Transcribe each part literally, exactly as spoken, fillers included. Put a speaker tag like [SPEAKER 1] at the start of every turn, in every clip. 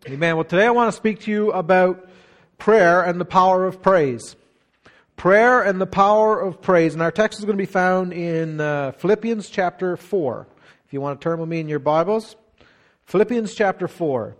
[SPEAKER 1] Amen. Well, today I want to speak to you about prayer and the power of praise. Prayer and the power of praise. And our text is going to be found in uh, Philippians chapter four. If you want to turn with me in your Bibles. Philippians chapter four.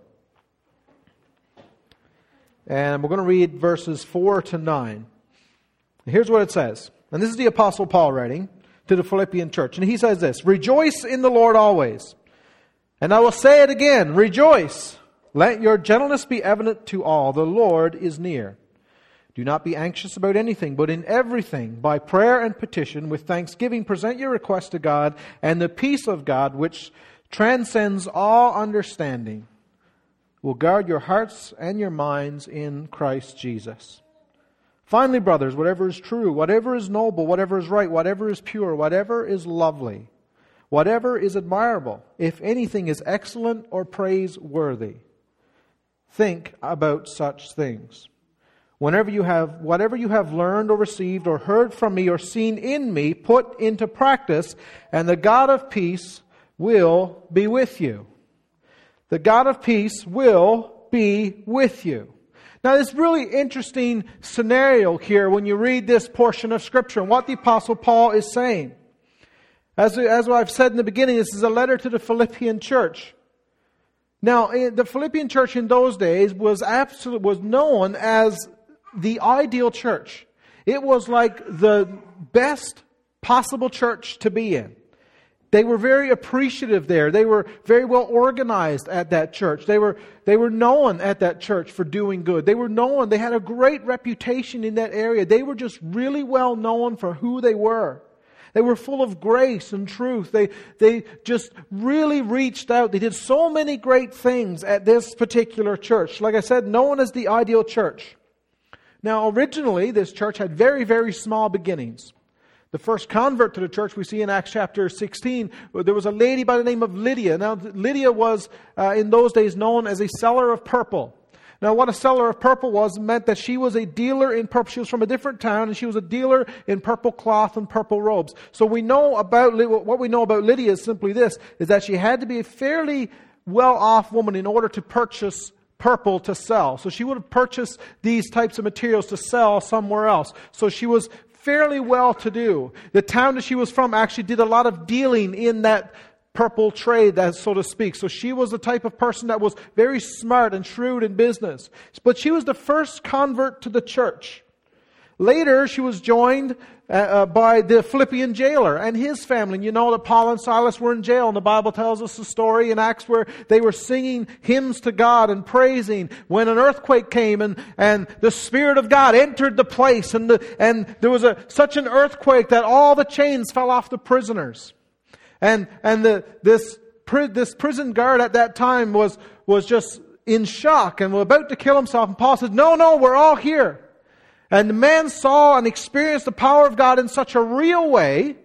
[SPEAKER 1] And we're going to read verses four to nine. Here's what it says. And this is the Apostle Paul writing to the Philippian church. And he says this: "Rejoice in the Lord always. And I will say it again, rejoice. Let your gentleness be evident to all. The Lord is near. Do not be anxious about anything, but in everything, by prayer and petition, with thanksgiving, present your requests to God, and the peace of God, which transcends all understanding, will guard your hearts and your minds in Christ Jesus. Finally, brothers, whatever is true, whatever is noble, whatever is right, whatever is pure, whatever is lovely, whatever is admirable, if anything is excellent or praiseworthy, think about such things. Whenever you have, whatever you have learned or received or heard from me or seen in me, put into practice, and the God of peace will be with you." The God of peace will be with you. Now, this really interesting scenario here when you read this portion of Scripture and what the Apostle Paul is saying. As, as I've said in the beginning, this is a letter to the Philippian church. Now, the Philippian church in those days was absolute, was known as the ideal church. It was like the best possible church to be in. They were very appreciative there. They were very well organized at that church. They were they were known at that church for doing good. They were known. They had a great reputation in that area. They were just really well known for who they were. They were full of grace and truth. They, they just really reached out. They did so many great things at this particular church. Like I said, known as the ideal church. Now, originally, this church had very, very small beginnings. The first convert to the church we see in Acts chapter sixteen, there was a lady by the name of Lydia. Now, Lydia was, uh, in those days, known as a seller of purple. Now, what a seller of purple was meant that she was a dealer in purple. She was from a different town, and she was a dealer in purple cloth and purple robes. So we know about what we know about Lydia is simply this: is that she had to be a fairly well-off woman in order to purchase purple to sell. So she would have purchased these types of materials to sell somewhere else. So she was fairly well-to-do. The town that she was from actually did a lot of dealing in that purple trade, that so to speak. So she was the type of person that was very smart and shrewd in business. But she was the first convert to the church. Later, she was joined uh, uh, by the Philippian jailer and his family. And you know that Paul and Silas were in jail, and the Bible tells us a story in Acts where they were singing hymns to God and praising when an earthquake came and, and the Spirit of God entered the place, and the, and there was a such an earthquake that all the chains fell off the prisoners. And and the this this prison guard at that time was was just in shock and was about to kill himself. And Paul said, "No, no, we're all here." And the man saw and experienced the power of God in such a real way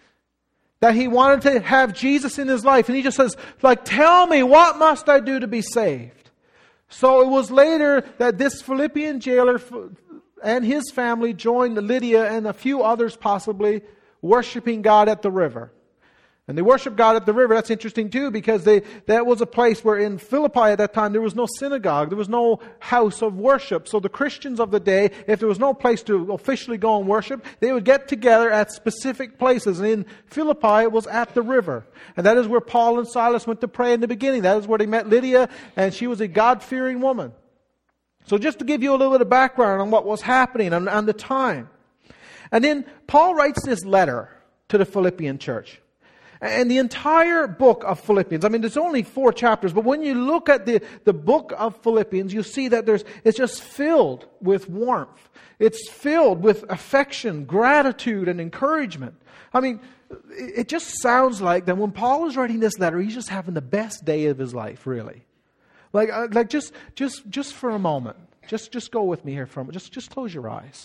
[SPEAKER 1] that he wanted to have Jesus in his life. And he just says, like, "Tell me, what must I do to be saved?" So it was later that this Philippian jailer and his family joined Lydia and a few others possibly worshiping God at the river. And they worship God at the river. That's interesting too, because they that was a place where in Philippi at that time there was no synagogue. There was no house of worship. So the Christians of the day, if there was no place to officially go and worship, they would get together at specific places. And in Philippi it was at the river. And that is where Paul and Silas went to pray in the beginning. That is where they met Lydia, and she was a God-fearing woman. So just to give you a little bit of background on what was happening and on the time. And then Paul writes this letter to the Philippian church. And the entire book of Philippians, I mean, there's only four chapters, but when you look at the, the book of Philippians, you see that there's it's just filled with warmth. It's filled with affection, gratitude, and encouragement. I mean, it just sounds like that when Paul is writing this letter, he's just having the best day of his life, really. Like, like just, just, just for a moment, just, just go with me here for a moment. Just, just close your eyes.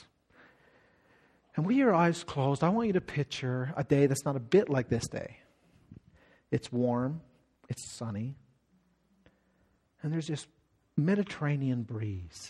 [SPEAKER 1] And with your eyes closed, I want you to picture a day that's not a bit like this day. It's warm, it's sunny, and there's this Mediterranean breeze.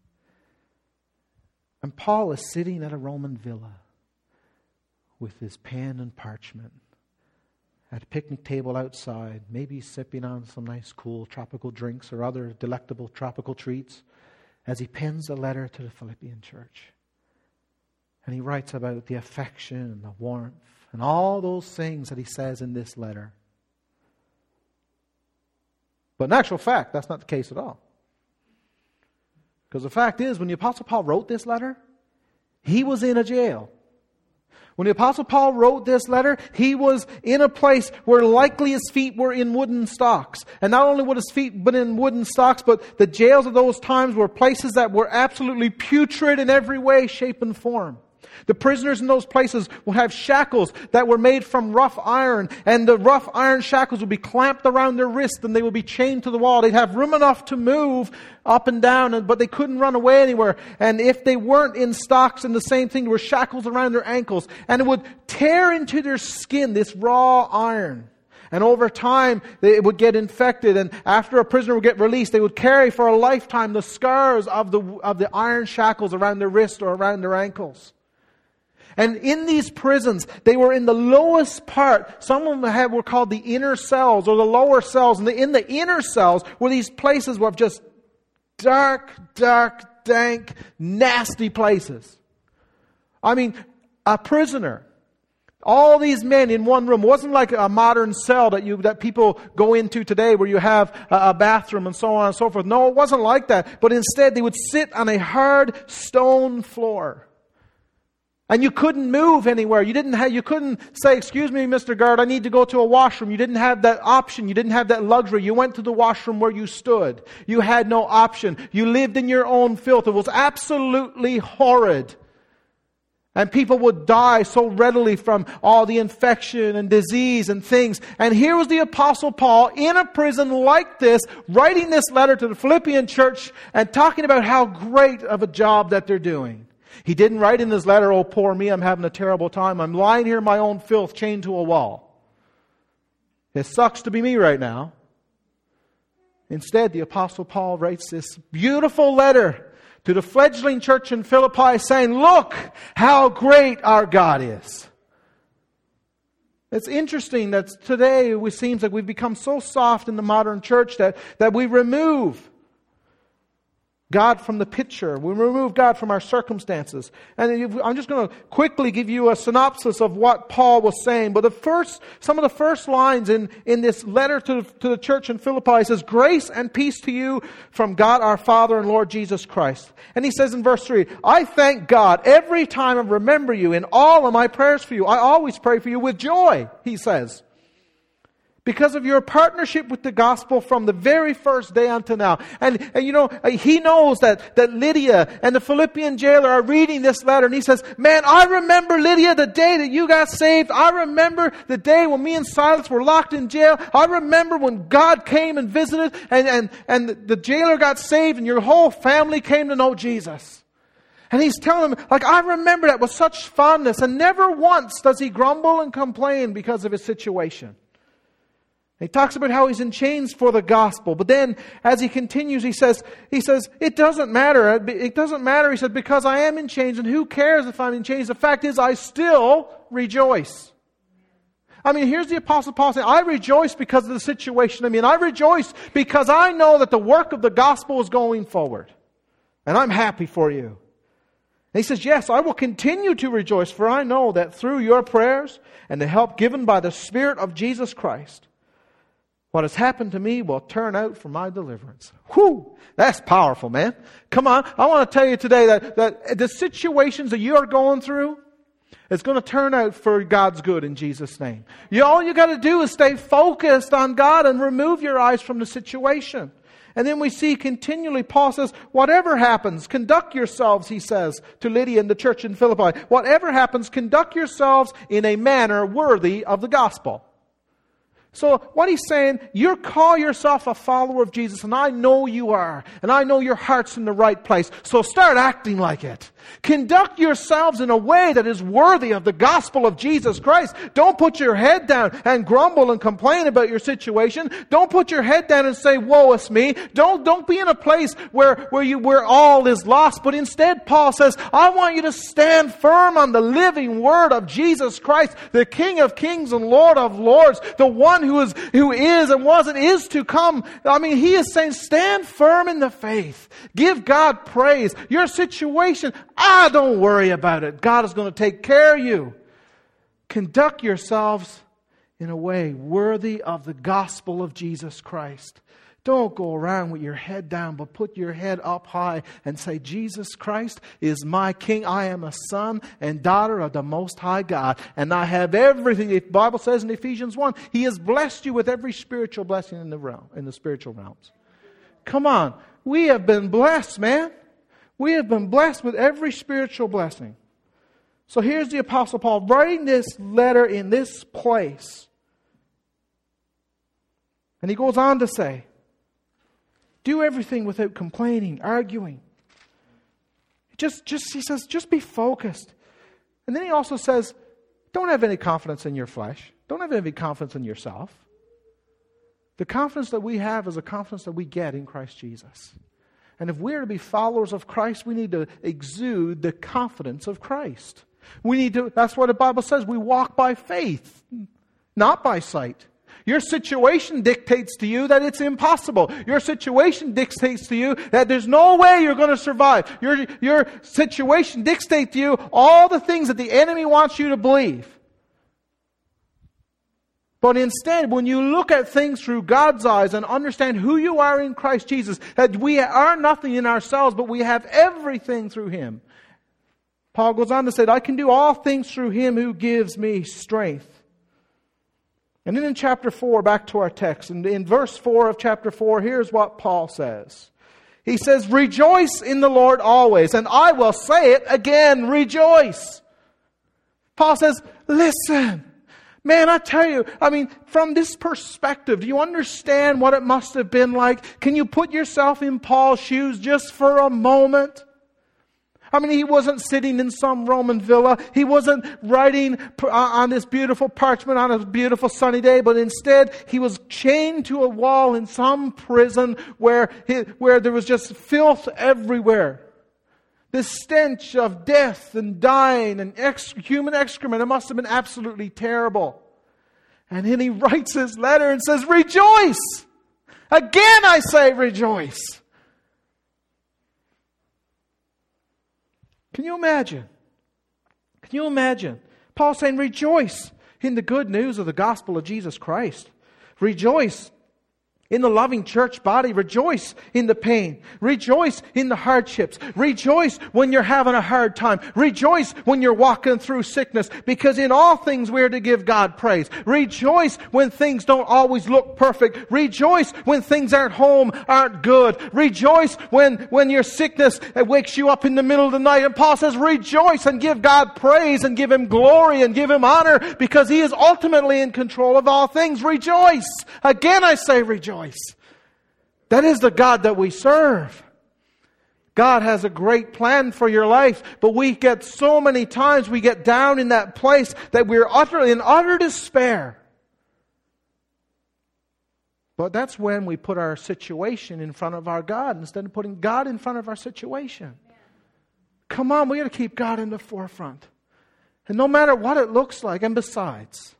[SPEAKER 1] And Paul is sitting at a Roman villa with his pen and parchment, at a picnic table outside, maybe sipping on some nice cool tropical drinks or other delectable tropical treats, as he pens a letter to the Philippian church. And he writes about the affection and the warmth and all those things that he says in this letter. But in actual fact, that's not the case at all. Because the fact is, when the Apostle Paul wrote this letter, he was in a jail. When the Apostle Paul wrote this letter, he was in a place where likely his feet were in wooden stocks. And not only were his feet been in wooden stocks, but the jails of those times were places that were absolutely putrid in every way, shape, and form. The prisoners in those places would have shackles that were made from rough iron, and the rough iron shackles would be clamped around their wrists, and they would be chained to the wall. They'd have room enough to move up and down, but they couldn't run away anywhere. And if they weren't in stocks, and the same thing, there were shackles around their ankles, and it would tear into their skin, this raw iron. And over time, it would get infected, and after a prisoner would get released, they would carry for a lifetime the scars of the, of the iron shackles around their wrists or around their ankles. And in these prisons, they were in the lowest part. Some of them had, were called the inner cells or the lower cells. And the, in the inner cells were these places of just dark, dark, dank, nasty places. I mean, a prisoner, all these men in one room. It wasn't like a modern cell that you that people go into today where you have a, a bathroom and so on and so forth. No, it wasn't like that. But instead, they would sit on a hard stone floor. And you couldn't move anywhere. You didn't have, you couldn't say, "Excuse me, Mister Guard, I need to go to a washroom." You didn't have that option. You didn't have that luxury. You went to the washroom where you stood. You had no option. You lived in your own filth. It was absolutely horrid. And people would die so readily from all the infection and disease and things. And here was the Apostle Paul in a prison like this, writing this letter to the Philippian church and talking about how great of a job that they're doing. He didn't write in his letter, "Oh, poor me, I'm having a terrible time. I'm lying here in my own filth, chained to a wall. It sucks to be me right now." Instead, the Apostle Paul writes this beautiful letter to the fledgling church in Philippi saying, "Look how great our God is." It's interesting that today it seems like we've become so soft in the modern church that, that we remove God from the picture. We remove God from our circumstances. And I'm just going to quickly give you a synopsis of what Paul was saying. But the first, some of the first lines in, in this letter to, to the church in Philippi says, "Grace and peace to you from God our Father and Lord Jesus Christ." And he says in verse three, "I thank God every time I remember you in all of my prayers for you. I always pray for you with joy," he says, "because of your partnership with the gospel from the very first day until now." And, and you know, he knows that, that Lydia and the Philippian jailer are reading this letter. And he says, "Man, I remember, Lydia, the day that you got saved. I remember the day when me and Silas were locked in jail. I remember when God came and visited and, and, and the jailer got saved and your whole family came to know Jesus." And he's telling them, like, I remember that with such fondness. And never once does he grumble and complain because of his situation. He talks about how he's in chains for the gospel. But then, as he continues, he says, he says, it doesn't matter. It doesn't matter, he said, because I am in chains, and who cares if I'm in chains? The fact is, I still rejoice. I mean, here's the Apostle Paul saying, I rejoice because of the situation I'm in. I rejoice because I know that the work of the gospel is going forward. And I'm happy for you. And he says, yes, I will continue to rejoice, for I know that through your prayers and the help given by the Spirit of Jesus Christ, what has happened to me will turn out for my deliverance. Whew! That's powerful, man. Come on. I want to tell you today that, that the situations that you are going through, it's going to turn out for God's good in Jesus' name. You, all you got to do is stay focused on God and remove your eyes from the situation. And then we see continually, Paul says, whatever happens, conduct yourselves, he says, to Lydia and the church in Philippi. Whatever happens, conduct yourselves in a manner worthy of the gospel. So what he's saying, you call yourself a follower of Jesus, and I know you are, and I know your heart's in the right place, so start acting like it. Conduct yourselves in a way that is worthy of the gospel of Jesus Christ. Don't put your head down and grumble and complain about your situation. Don't put your head down and say, woe is me. Don't, don't be in a place where, where, you, where all is lost, but instead Paul says, I want you to stand firm on the living word of Jesus Christ, the King of kings and Lord of lords, the one who is, who is and was and is to come. I mean, he is saying, stand firm in the faith. Give God praise. Your situation, ah, don't worry about it. God is going to take care of you. Conduct yourselves in a way worthy of the gospel of Jesus Christ. Don't go around with your head down, but put your head up high and say, Jesus Christ is my King. I am a son and daughter of the Most High God. And I have everything. The Bible says in Ephesians one, He has blessed you with every spiritual blessing in the realm, in the spiritual realms. Come on. We have been blessed, man. We have been blessed with every spiritual blessing. So here's the Apostle Paul writing this letter in this place. And he goes on to say, do everything without complaining, arguing. Just, just, he says, just be focused. And then he also says, don't have any confidence in your flesh. Don't have any confidence in yourself. The confidence that we have is a confidence that we get in Christ Jesus. And if we're to be followers of Christ, we need to exude the confidence of Christ. We need to, that's what the Bible says, we walk by faith, not by sight. Your situation dictates to you that it's impossible. Your situation dictates to you that there's no way you're going to survive. Your, your situation dictates to you all the things that the enemy wants you to believe. But instead, when you look at things through God's eyes and understand who you are in Christ Jesus, that we are nothing in ourselves, but we have everything through Him. Paul goes on to say, I can do all things through Him who gives me strength. And then in chapter four, back to our text, and in verse four of chapter four, here's what Paul says. He says, rejoice in the Lord always. And I will say it again, rejoice. Paul says, listen. Man, I tell you, I mean, from this perspective, do you understand what it must have been like? Can you put yourself in Paul's shoes just for a moment? I mean, he wasn't sitting in some Roman villa. He wasn't writing on this beautiful parchment on a beautiful sunny day, but instead he was chained to a wall in some prison where, he, where there was just filth everywhere. This stench of death and dying and ex- human excrement, it must have been absolutely terrible. And then he writes his letter and says, rejoice! Again I say rejoice! Can you imagine? Can you imagine? Paul saying, rejoice in the good news of the gospel of Jesus Christ. Rejoice in the loving church body. Rejoice in the pain. Rejoice in the hardships. Rejoice when you're having a hard time. Rejoice when you're walking through sickness. Because in all things we're to give God praise. Rejoice when things don't always look perfect. Rejoice when things aren't home, aren't good. Rejoice when, when your sickness wakes you up in the middle of the night. And Paul says, rejoice and give God praise and give Him glory and give Him honor because He is ultimately in control of all things. Rejoice. Again I say rejoice. That is the God that we serve. God has a great plan for your life, but we get so many times we get down in that place that we're utterly in utter despair. But that's when we put our situation in front of our God instead of putting God in front of our situation. Come on, we got to keep God in the forefront. And no matter what it looks like, and besides,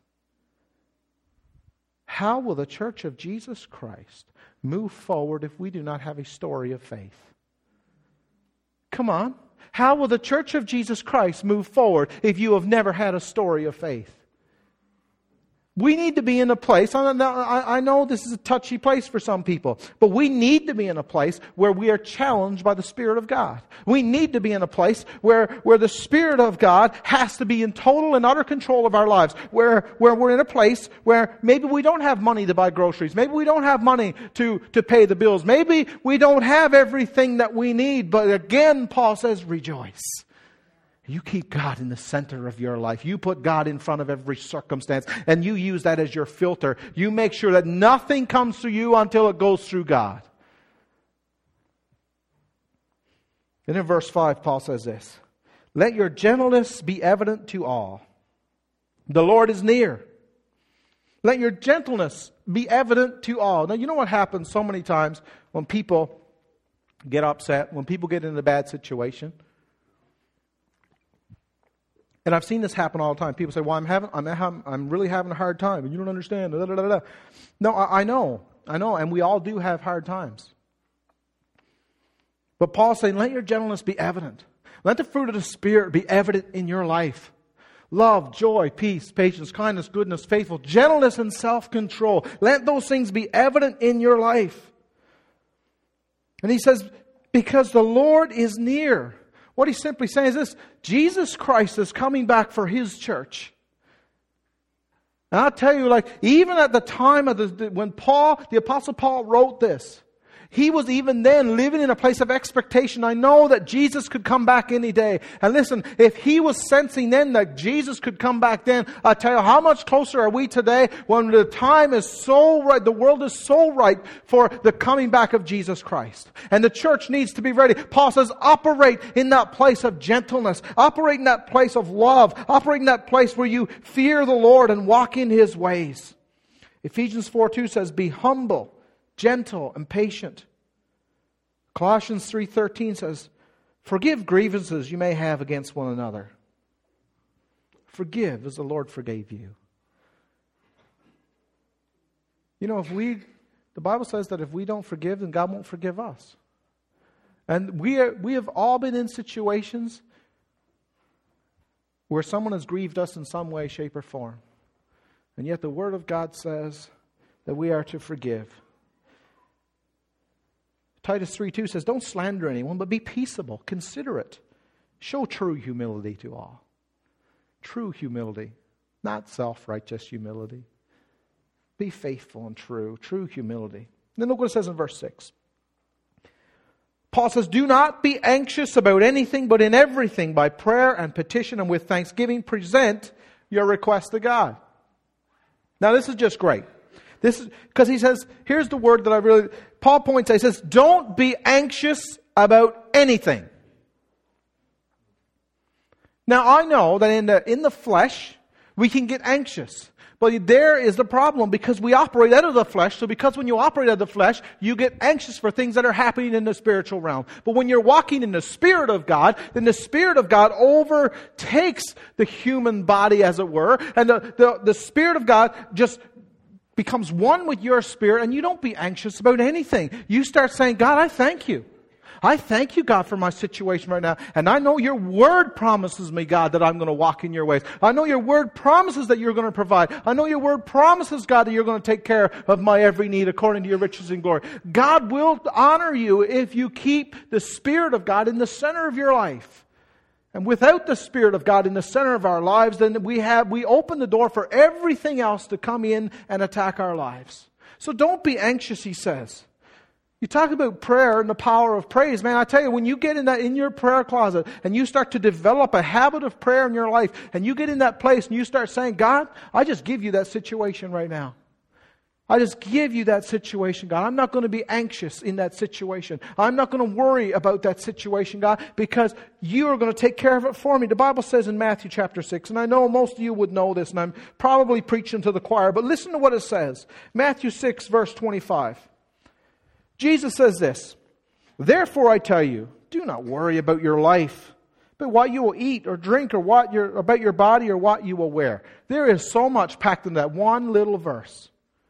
[SPEAKER 1] how will the Church of Jesus Christ move forward if we do not have a story of faith? Come on. How will the Church of Jesus Christ move forward if you have never had a story of faith? We need to be in a place, I know this is a touchy place for some people, but we need to be in a place where we are challenged by the Spirit of God. We need to be in a place where, where the Spirit of God has to be in total and utter control of our lives. Where, where we're in a place where maybe we don't have money to buy groceries. Maybe we don't have money to, to pay the bills. Maybe we don't have everything that we need. But again, Paul says, rejoice. You keep God in the center of your life. You put God in front of every circumstance, and you use that as your filter. You make sure that nothing comes through you until it goes through God. And in verse five, Paul says this, let your gentleness be evident to all. The Lord is near. Let your gentleness be evident to all. Now, you know what happens so many times when people get upset, when people get in a bad situation? And I've seen this happen all the time. People say, well, I'm having, I'm, having, I'm really having a hard time, and you don't understand. Da, da, da, da. No, I, I know. I know, and we all do have hard times. But Paul's saying, let your gentleness be evident. Let the fruit of the Spirit be evident in your life. Love, joy, peace, patience, kindness, goodness, faithful, gentleness, and self-control. Let those things be evident in your life. And he says, because the Lord is near. What he's simply saying is this, Jesus Christ is coming back for His church. And I'll tell you, like, even at the time of the, when Paul, the Apostle Paul wrote this, he was even then living in a place of expectation. I know that Jesus could come back any day. And listen, if he was sensing then that Jesus could come back then, I tell you, how much closer are we today when the time is so right, the world is so ripe for the coming back of Jesus Christ. And the church needs to be ready. Paul says, operate in that place of gentleness. Operate in that place of love. Operate in that place where you fear the Lord and walk in His ways. Ephesians four two says, be humble, gentle, and patient. Colossians three thirteen says, forgive grievances you may have against one another. Forgive as the Lord forgave you. You know, if we, the Bible says that if we don't forgive, then God won't forgive us. And we are, we have all been in situations where someone has grieved us in some way, shape, or form. And yet the Word of God says that we are to forgive. Titus three two says, don't slander anyone, but be peaceable, considerate. Show true humility to all. True humility, not self-righteous humility. Be faithful and true, true humility. And then look what it says in verse six. Paul says, do not be anxious about anything, but in everything, by prayer and petition and with thanksgiving, present your request to God. Now this is just great. This is because he says, here's the word that I really, Paul points out, he says, don't be anxious about anything. Now I know that in the, in the flesh, we can get anxious. But there is the problem because we operate out of the flesh. So because when you operate out of the flesh, you get anxious for things that are happening in the spiritual realm. But when you're walking in the Spirit of God, then the Spirit of God overtakes the human body, as it were. And the, the, the Spirit of God just becomes one with your spirit, and you don't be anxious about anything. You start saying, God, I thank you. I thank you, God, for my situation right now. And I know your word promises me, God, that I'm going to walk in your ways. I know your word promises that you're going to provide. I know your word promises, God, that you're going to take care of my every need according to your riches and glory. God will honor you if you keep the Spirit of God in the center of your life. And without the Spirit of God in the center of our lives, then we have we open the door for everything else to come in and attack our lives. So don't be anxious, he says. You talk about prayer and the power of praise. Man, I tell you, when you get in that in your prayer closet and you start to develop a habit of prayer in your life, and you get in that place and you start saying, God, I just give you that situation right now. I just give you that situation, God. I'm not going to be anxious in that situation. I'm not going to worry about that situation, God, because you are going to take care of it for me. The Bible says in Matthew chapter six, and I know most of you would know this, and I'm probably preaching to the choir, but listen to what it says. Matthew six, verse twenty-five. Jesus says this, therefore I tell you, do not worry about your life, but what you will eat or drink, or what your, about your body, or what you will wear. There is so much packed in that one little verse.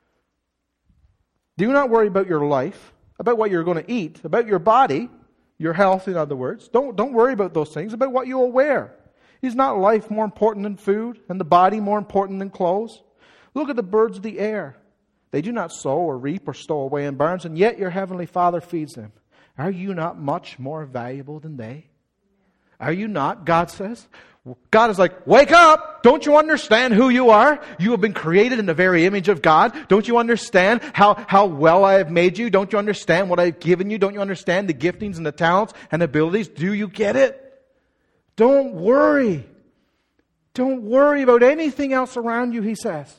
[SPEAKER 1] Do not worry about your life, about what you're going to eat, about your body, your health, in other words. Don't, don't worry about those things, about what you will wear. Is not life more important than food, and the body more important than clothes? Look at the birds of the air. They do not sow or reap or stow away in barns, and yet your heavenly Father feeds them. Are you not much more valuable than they? Are you not, God says? God is like, wake up! Don't you understand who you are? You have been created in the very image of God. Don't you understand how, how well I have made you? Don't you understand what I've given you? Don't you understand the giftings and the talents and abilities? Do you get it? Don't worry. Don't worry about anything else around you, he says.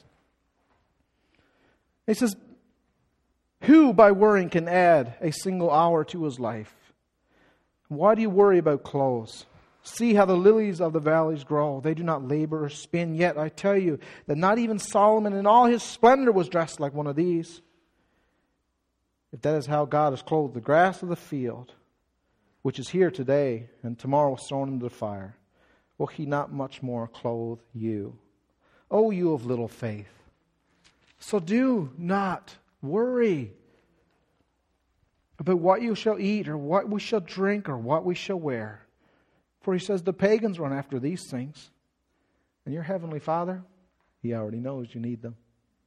[SPEAKER 1] He says, who by worrying can add a single hour to his life? Why do you worry about clothes? See how the lilies of the valleys grow. They do not labor or spin. Yet I tell you that not even Solomon in all his splendor was dressed like one of these. If that is how God has clothed the grass of the field, which is here today and tomorrow is thrown into the fire, will he not much more clothe you? O you of little faith. So do not worry about what you shall eat or what we shall drink or what we shall wear. For he says the pagans run after these things. And your heavenly Father, he already knows you need them.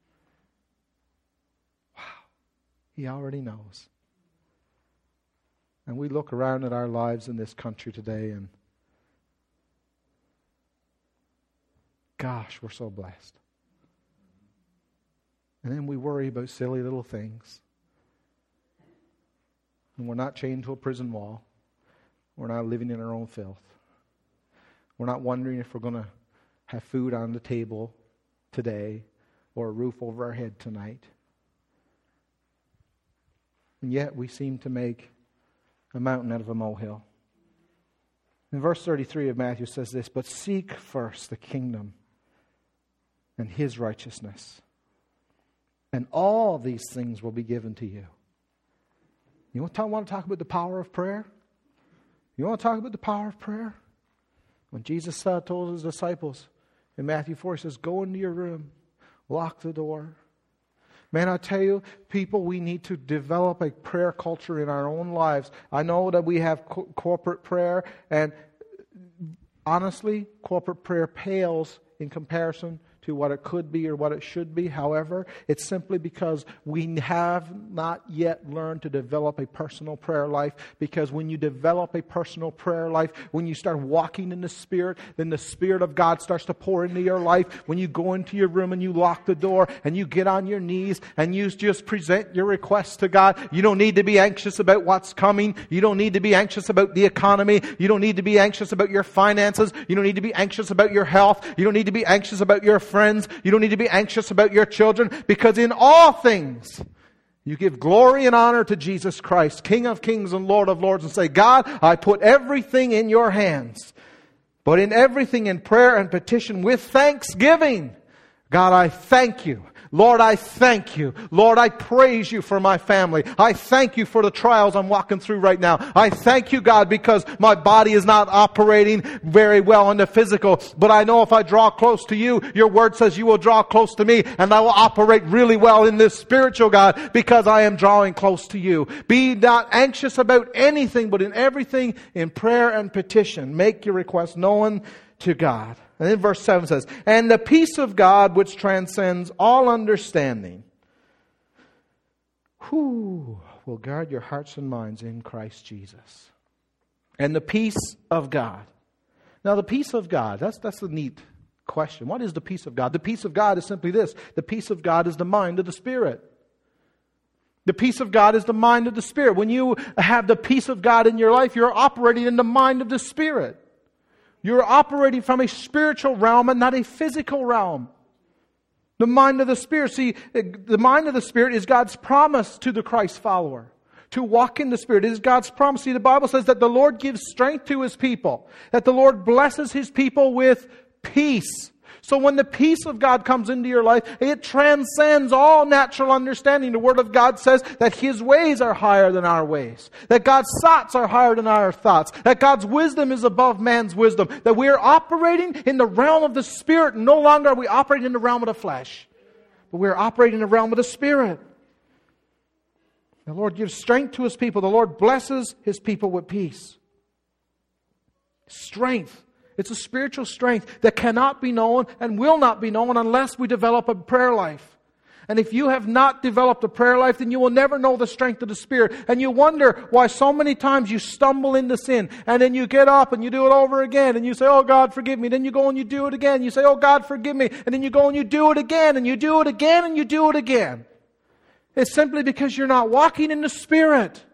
[SPEAKER 1] Wow. He already knows. And we look around at our lives in this country today and gosh, we're so blessed. And then we worry about silly little things. And we're not chained to a prison wall. We're not living in our own filth. We're not wondering if we're going to have food on the table today or a roof over our head tonight. And yet we seem to make a mountain out of a molehill. In verse thirty-three of Matthew says this, but seek first the kingdom and his righteousness, and all these things will be given to you. You want to talk about the power of prayer? You want to talk about the power of prayer? When Jesus uh, told his disciples in Matthew four, he says, go into your room, lock the door. Man, I tell you, people, we need to develop a prayer culture in our own lives. I know that we have co- corporate prayer, and honestly, corporate prayer pales in comparison to what it could be or what it should be. However, it's simply because we have not yet learned to develop a personal prayer life. Because when you develop a personal prayer life, when you start walking in the Spirit, then the Spirit of God starts to pour into your life. When you go into your room and you lock the door and you get on your knees and you just present your requests to God, you don't need to be anxious about what's coming. You don't need to be anxious about the economy. You don't need to be anxious about your finances. You don't need to be anxious about your health. You don't need to be anxious about your friends. You don't need to be anxious about your children, because in all things you give glory and honor to Jesus Christ, King of kings and Lord of lords, and say, God, I put everything in your hands. But in everything in prayer and petition with thanksgiving, God, I thank you. Lord, I thank you. Lord, I praise you for my family. I thank you for the trials I'm walking through right now. I thank you, God, because my body is not operating very well in the physical. But I know if I draw close to you, your word says you will draw close to me, and I will operate really well in this spiritual, God, because I am drawing close to you. Be not anxious about anything, but in everything, in prayer and petition, make your request known to God. And then verse seven says, and the peace of God which transcends all understanding, who will guard your hearts and minds in Christ Jesus. And the peace of God. Now the peace of God, that's, that's a neat question. What is the peace of God? The peace of God is simply this. The peace of God is the mind of the Spirit. The peace of God is the mind of the Spirit. When you have the peace of God in your life, you're operating in the mind of the Spirit. You're operating from a spiritual realm and not a physical realm. The mind of the Spirit. See, the mind of the Spirit is God's promise to the Christ follower. To walk in the Spirit. It is God's promise. See, the Bible says that the Lord gives strength to His people. That the Lord blesses His people with peace. So when the peace of God comes into your life, it transcends all natural understanding. The Word of God says that His ways are higher than our ways. That God's thoughts are higher than our thoughts. That God's wisdom is above man's wisdom. That we are operating in the realm of the Spirit. No longer are we operating in the realm of the flesh. But we are operating in the realm of the Spirit. The Lord gives strength to His people. The Lord blesses His people with peace. Strength. It's a spiritual strength that cannot be known and will not be known unless we develop a prayer life. And if you have not developed a prayer life, then you will never know the strength of the Spirit. And you wonder why so many times you stumble into sin. And then you get up and you do it over again. And you say, oh God, forgive me. Then you go and you do it again. You say, oh God, forgive me. And then you go and you do it again. And you do it again and you do it again. It's simply because you're not walking in the Spirit.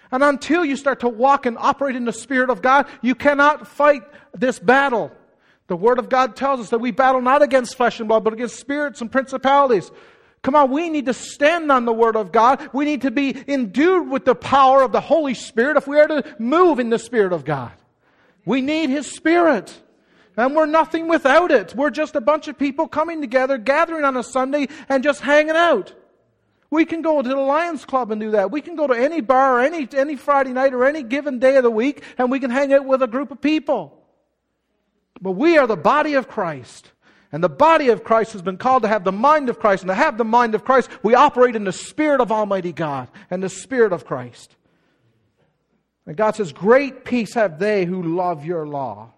[SPEAKER 1] And until you start to walk and operate in the Spirit of God, you cannot fight this battle. The Word of God tells us that we battle not against flesh and blood, but against spirits and principalities. Come on, we need to stand on the Word of God. We need to be endued with the power of the Holy Spirit if we are to move in the Spirit of God. We need His Spirit. And we're nothing without it. We're just a bunch of people coming together, gathering on a Sunday, and just hanging out. We can go to the Lions Club and do that. We can go to any bar, or any, any Friday night, or any given day of the week, and we can hang out with a group of people. But we are the body of Christ. And the body of Christ has been called to have the mind of Christ. And to have the mind of Christ, we operate in the Spirit of Almighty God and the Spirit of Christ. And God says, great peace have they who love your law.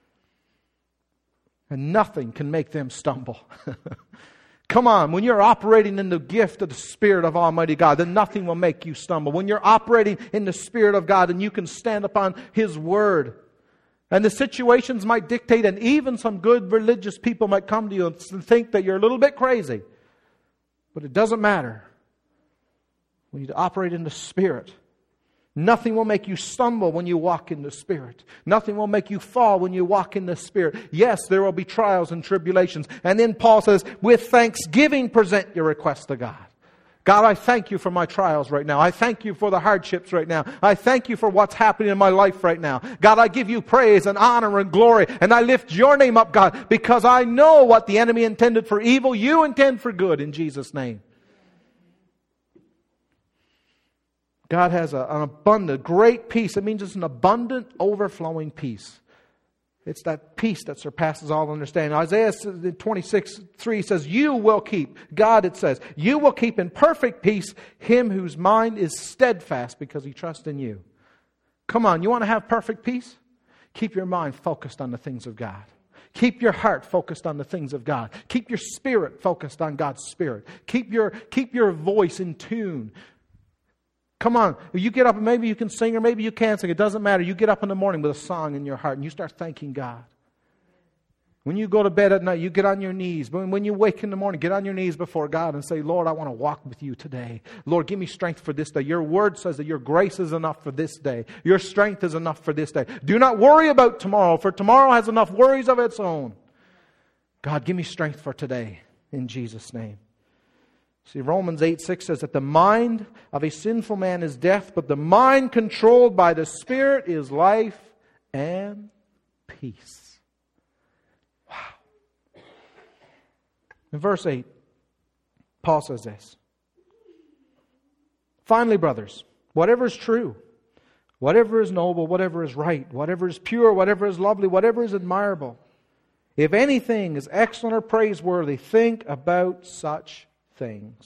[SPEAKER 1] And nothing can make them stumble. Come on, when you're operating in the gift of the Spirit of Almighty God, then nothing will make you stumble. When you're operating in the Spirit of God, and you can stand upon His Word. And the situations might dictate, and even some good religious people might come to you and think that you're a little bit crazy. But it doesn't matter. We need to operate in the Spirit. Nothing will make you stumble when you walk in the Spirit. Nothing will make you fall when you walk in the Spirit. Yes, there will be trials and tribulations. And then Paul says, with thanksgiving present your request to God. God, I thank you for my trials right now. I thank you for the hardships right now. I thank you for what's happening in my life right now. God, I give you praise and honor and glory. And I lift your name up, God, because I know what the enemy intended for evil, you intend for good, in Jesus' name. God has a, an abundant, great peace. It means it's an abundant, overflowing peace. It's that peace that surpasses all understanding. Isaiah twenty-six three says, you will keep, God it says, you will keep in perfect peace him whose mind is steadfast because he trusts in you. Come on, you want to have perfect peace? Keep your mind focused on the things of God. Keep your heart focused on the things of God. Keep your spirit focused on God's Spirit. Keep your, keep your voice in tune. Come on, you get up and maybe you can sing or maybe you can't sing. It doesn't matter. You get up in the morning with a song in your heart and you start thanking God. When you go to bed at night, you get on your knees. But when you wake in the morning, get on your knees before God and say, Lord, I want to walk with you today. Lord, give me strength for this day. Your word says that your grace is enough for this day. Your strength is enough for this day. Do not worry about tomorrow, for tomorrow has enough worries of its own. God, give me strength for today in Jesus' name. See, Romans eight six says that the mind of a sinful man is death, but the mind controlled by the Spirit is life and peace. Wow. In verse eight, Paul says this. Finally, brothers, whatever is true, whatever is noble, whatever is right, whatever is pure, whatever is lovely, whatever is admirable, if anything is excellent or praiseworthy, think about such things.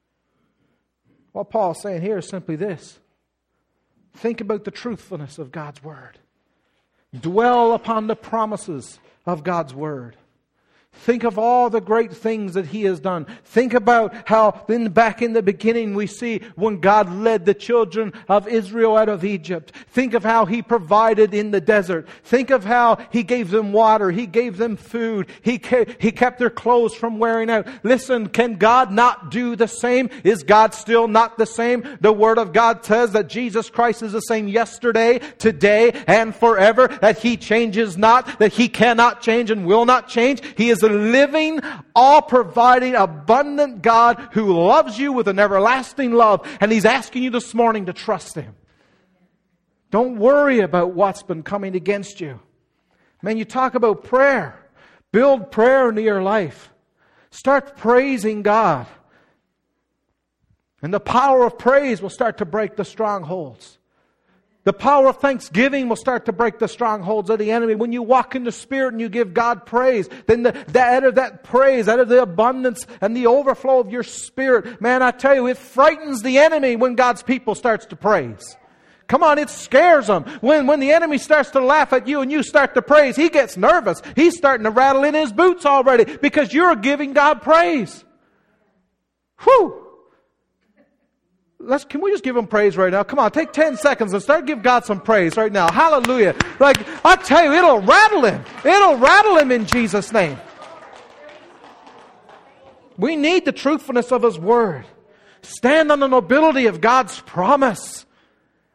[SPEAKER 1] What Paul's saying here is simply this. Think about the truthfulness of God's Word. Dwell upon the promises of God's Word. Think of all the great things that He has done. Think about how then back in the beginning we see when God led the children of Israel out of Egypt. Think of how He provided in the desert. Think of how He gave them water. He gave them food. He kept, he kept their clothes from wearing out. Listen, can God not do the same? Is God still not the same? The Word of God says that Jesus Christ is the same yesterday, today, and forever. That He changes not. That He cannot change and will not change. He is a living, all-providing, abundant God who loves you with an everlasting love. And He's asking you this morning to trust Him. Don't worry about what's been coming against you. Man, you talk about prayer. Build prayer into your life. Start praising God. And the power of praise will start to break the strongholds. The power of thanksgiving will start to break the strongholds of the enemy. When you walk in the Spirit and you give God praise, then the, the, out of that praise, out of the abundance and the overflow of your spirit, man, I tell you, it frightens the enemy when God's people starts to praise. Come on, it scares him. When, when the enemy starts to laugh at you and you start to praise, he gets nervous. He's starting to rattle in his boots already because you're giving God praise. Whew! Let's, can we just give Him praise right now? Come on, take ten seconds and start give God some praise right now. Hallelujah. Like, I tell you, it'll rattle Him. It'll rattle Him in Jesus' name. We need the truthfulness of His Word. Stand on the nobility of God's promise.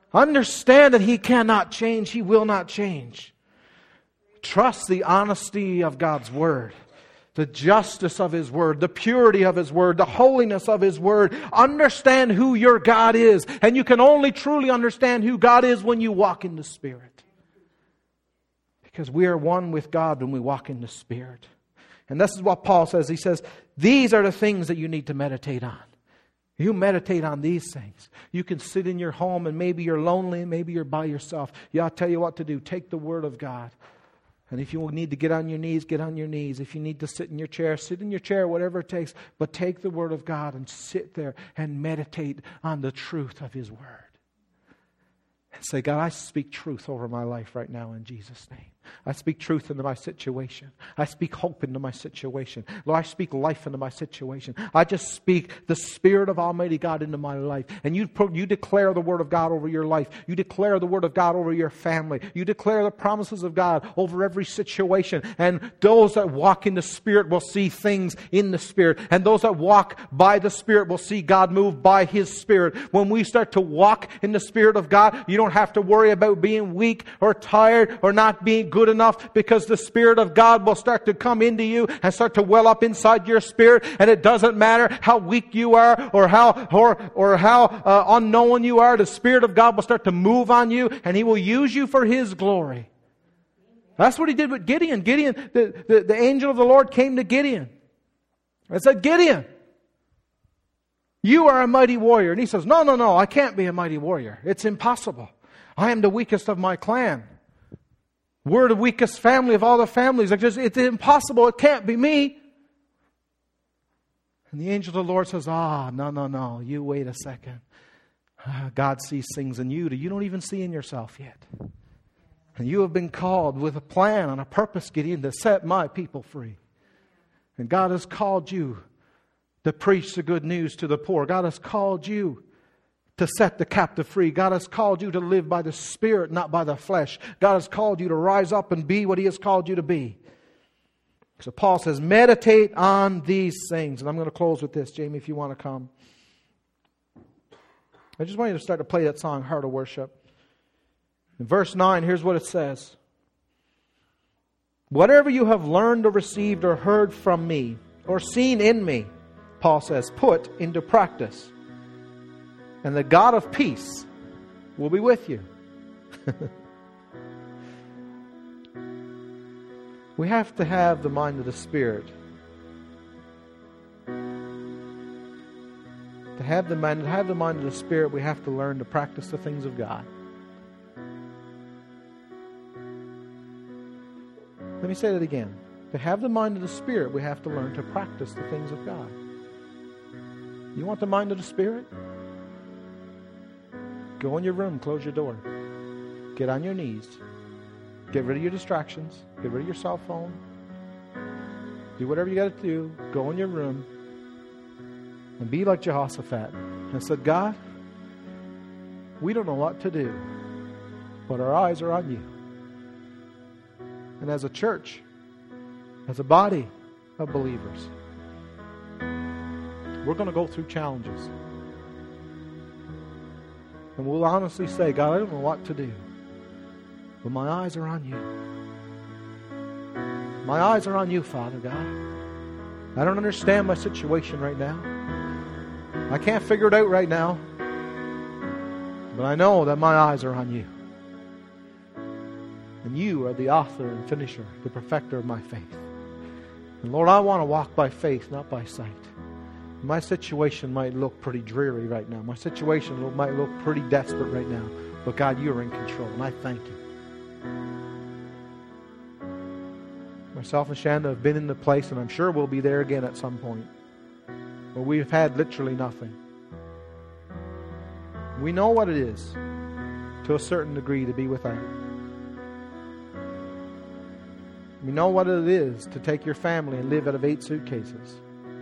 [SPEAKER 1] Understand that He cannot change. He will not change. Trust the honesty of God's Word, the justice of His Word, the purity of His Word, the holiness of His Word. Understand who your God is. And you can only truly understand who God is when you walk in the Spirit. Because we are one with God when we walk in the Spirit. And this is what Paul says. He says, these are the things that you need to meditate on. You meditate on these things. You can sit in your home and maybe you're lonely and maybe you're by yourself. Yeah, I'll tell you what to do. Take the Word of God. And if you need to get on your knees, get on your knees. If you need to sit in your chair, sit in your chair, whatever it takes. But take the Word of God and sit there and meditate on the truth of His Word. And say, God, I speak truth over my life right now in Jesus' name. I speak truth into my situation. I speak hope into my situation. Lord, I speak life into my situation. I just speak the Spirit of Almighty God into my life. And you, you declare the Word of God over your life. You declare the Word of God over your family. You declare the promises of God over every situation. And those that walk in the Spirit will see things in the Spirit. And those that walk by the Spirit will see God move by His Spirit. When we start to walk in the Spirit of God, you don't have to worry about being weak or tired or not being good enough, because the Spirit of God will start to come into you and start to well up inside your spirit. And it doesn't matter how weak you are or how or, or how uh, unknown you are. The Spirit of God will start to move on you, and He will use you for His glory. That's what He did with Gideon. Gideon, the, the, the angel of the Lord came to Gideon and said, Gideon, you are a mighty warrior. And he says, no, no, no, I can't be a mighty warrior. It's impossible. I am the weakest of my clan. We're the weakest family of all the families. It's, just, it's impossible. It can't be me. And the angel of the Lord says, ah, no, no, no. You wait a second. God sees things in you that you don't even see in yourself yet. And you have been called with a plan and a purpose, Gideon, to set my people free. And God has called you to preach the good news to the poor. God has called you to set the captive free. God has called you to live by the Spirit, not by the flesh. God has called you to rise up and be what He has called you to be. So Paul says, meditate on these things. And I'm going to close with this, Jamie, if you want to come. I just want you to start to play that song, Heart of Worship. In verse nine, here's what it says. Whatever you have learned or received or heard from me or seen in me, Paul says, put into practice. And the God of peace will be with you. We have to have the mind of the Spirit. To have the mind, to have the mind of the Spirit, we have to learn to practice the things of God. Let me say that again. To have the mind of the Spirit, we have to learn to practice the things of God. You want the mind of the Spirit? Go in your room, close your door. Get on your knees. Get rid of your distractions. Get rid of your cell phone. Do whatever you got to do. Go in your room and be like Jehoshaphat. And said, God, we don't know what to do, but our eyes are on you. And as a church, as a body of believers, we're going to go through challenges. And we'll honestly say, God, I don't know what to do, but my eyes are on you. My eyes are on you, Father God. I don't understand my situation right now. I can't figure it out right now. But I know that my eyes are on you. And you are the author and finisher, the perfecter of my faith. And Lord, I want to walk by faith, not by sight. My situation might look pretty dreary right now. My situation might look pretty desperate right now. But God, you're in control, and I thank you. Myself and Shanda have been in the place, and I'm sure we'll be there again at some point, where we've had literally nothing. We know what it is, to a certain degree, to be without. We know what it is to take your family and live out of eight suitcases.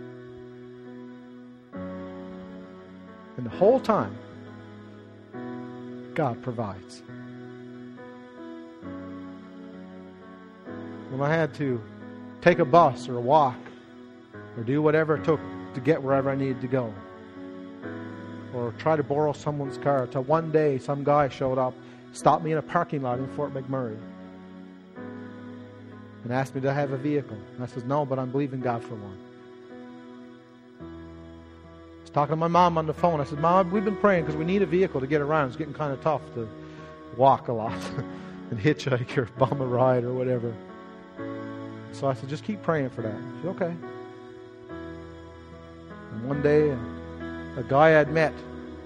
[SPEAKER 1] And the whole time, God provides. When I had to take a bus or walk or do whatever it took to get wherever I needed to go, or try to borrow someone's car. Until one day, some guy showed up, stopped me in a parking lot in Fort McMurray, and asked me, did I have a vehicle? And I said, no, but I'm believing God for one. I was talking to my mom on the phone. I said, Mom, we've been praying because we need a vehicle to get around. It's getting kind of tough to walk a lot and hitchhike or bum a ride or whatever. So I said, just keep praying for that. She said, okay. And one day, a guy I'd met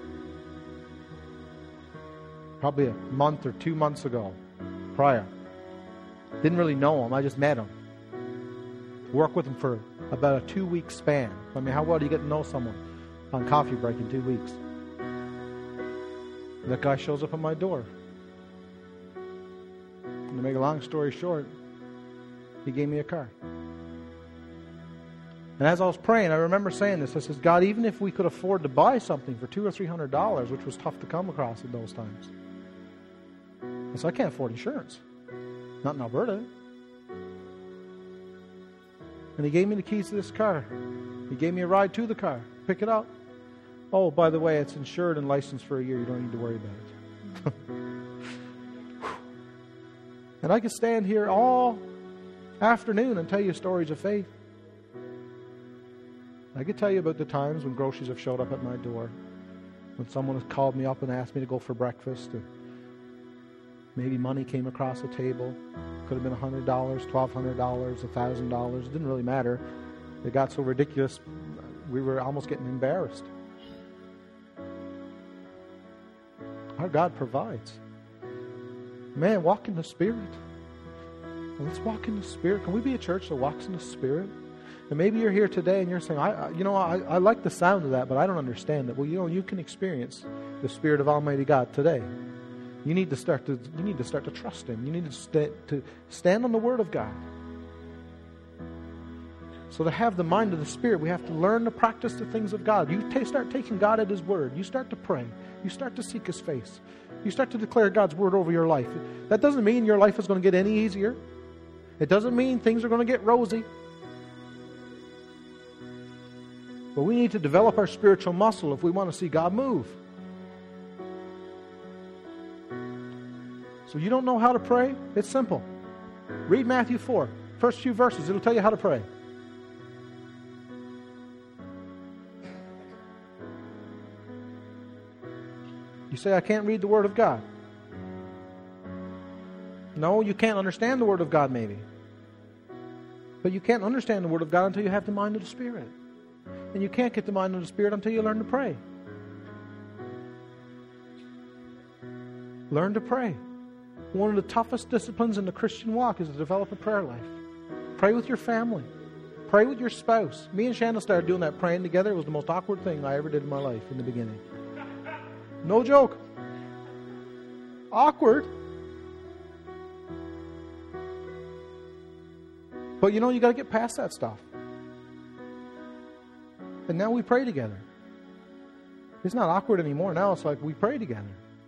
[SPEAKER 1] probably a month or two months ago prior, didn't really know him, I just met him. Worked with him for about a two-week span. I mean, how well do you get to know someone on coffee break in two weeks? And that guy shows up at my door. And to make a long story short, he gave me a car. And as I was praying, I remember saying this. I said, God, even if we could afford to buy something for two or three hundred dollars, which was tough to come across in those times, I said, I can't afford insurance. Not in Alberta. And he gave me the keys to this car. He gave me a ride to the car. Pick it up. Oh, by the way, it's insured and licensed for a year. You don't need to worry about it. And I could stand here all afternoon and tell you stories of faith. I could tell you about the times when groceries have showed up at my door, when someone has called me up and asked me to go for breakfast, and maybe money came across the table. Could have been one hundred dollars, twelve hundred dollars, one thousand dollars. It didn't really matter. It got so ridiculous, we were almost getting embarrassed. Our God provides. Man, walk in the Spirit. Let's walk in the Spirit. Can we be a church that walks in the Spirit? And maybe you're here today and you're saying, I, you know, I, I like the sound of that, but I don't understand it. Well, you know, you can experience the Spirit of Almighty God today. You need to start to you need to start to trust Him. You need to, st- to stand on the Word of God. So to have the mind of the Spirit, we have to learn to practice the things of God. You t- start taking God at His Word. You start to pray. You start to seek His face. You start to declare God's Word over your life. That doesn't mean your life is going to get any easier. It doesn't mean things are going to get rosy. But we need to develop our spiritual muscle if we want to see God move. So you don't know how to pray? It's simple. Read Matthew four. First few verses. It'll tell you how to pray. You say, I can't read the Word of God. No, you can't understand the Word of God maybe. But you can't understand the Word of God until you have the mind of the Spirit. And you can't get the mind of the Spirit until you learn to pray. Learn to pray. One of the toughest disciplines in the Christian walk is to develop a prayer life. Pray with your family. Pray with your spouse. Me and Shannon started doing that praying together. It was the most awkward thing I ever did in my life in the beginning. No joke. Awkward. But you know, you got to get past that stuff. And now we pray together. It's not awkward anymore. Now it's like we pray together.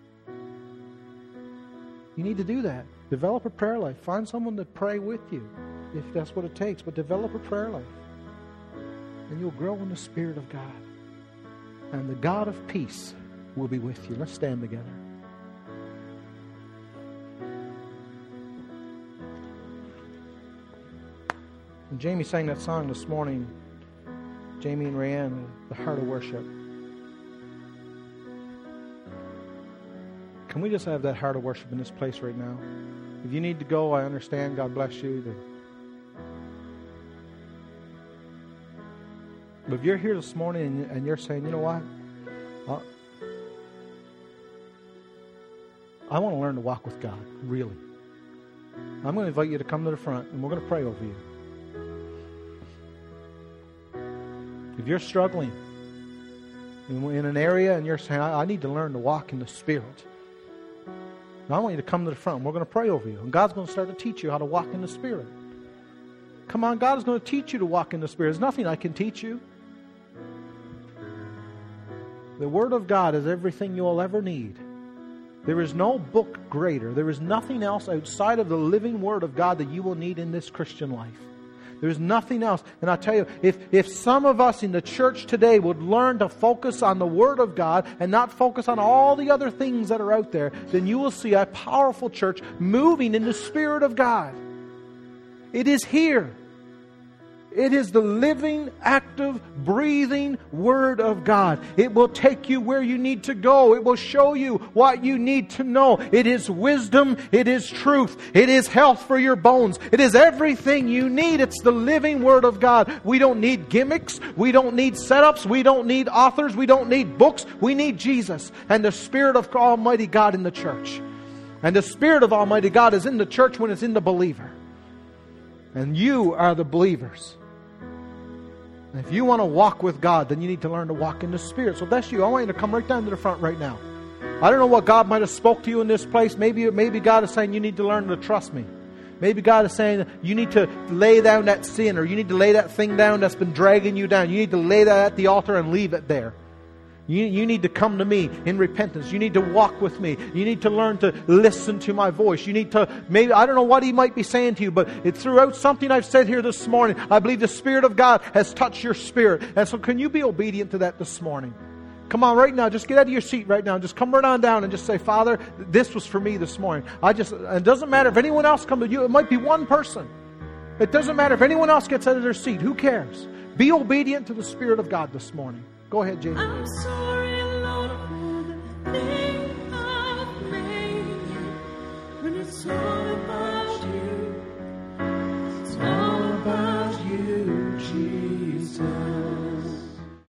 [SPEAKER 1] You need to do that. Develop a prayer life. Find someone to pray with you, if that's what it takes. But develop a prayer life. And you'll grow in the Spirit of God. And the God of peace will be with you. Let's stand together. And Jamie sang that song this morning. Jamie and Rayanne, The Heart of Worship. Can we just have that heart of worship in this place right now? If you need to go, I understand. God bless you. But if you're here this morning and you're saying, you know what? Uh, I want to learn to walk with God, really. I'm going to invite you to come to the front and we're going to pray over you. If you're struggling in an area and you're saying, I need to learn to walk in the Spirit, I want you to come to the front. We're going to pray over you. And God's going to start to teach you how to walk in the Spirit. Come on, God is going to teach you to walk in the Spirit. There's nothing I can teach you. The Word of God is everything you'll ever need. There is no book greater. There is nothing else outside of the living Word of God that you will need in this Christian life. There's nothing else. And I tell you, if, if some of us in the church today would learn to focus on the Word of God and not focus on all the other things that are out there, then you will see a powerful church moving in the Spirit of God. It is here. It is the living, active, breathing Word of God. It will take you where you need to go. It will show you what you need to know. It is wisdom. It is truth. It is health for your bones. It is everything you need. It's the living Word of God. We don't need gimmicks. We don't need setups. We don't need authors. We don't need books. We need Jesus and the Spirit of Almighty God in the church. And the Spirit of Almighty God is in the church when it's in the believer. And you are the believers. And if you want to walk with God, then you need to learn to walk in the Spirit. So if that's you, I want you to come right down to the front right now. I don't know what God might have spoke to you in this place. Maybe, maybe God is saying you need to learn to trust me. Maybe God is saying you need to lay down that sin, or you need to lay that thing down that's been dragging you down. You need to lay that at the altar and leave it there. You, you need to come to me in repentance. You need to walk with me. You need to learn to listen to my voice. You need to, maybe, I don't know what He might be saying to you, but it, throughout something I've said here this morning, I believe the Spirit of God has touched your spirit. And so can you be obedient to that this morning? Come on right now, just get out of your seat right now. Just come right on down and just say, Father, this was for me this morning. I just, it doesn't matter if anyone else comes to you. It might be one person. It doesn't matter if anyone else gets out of their seat. Who cares? Be obedient to the Spirit of God this morning. Go ahead, Jamie.
[SPEAKER 2] I'm sorry, Lord, for the thing I've made. When it's all about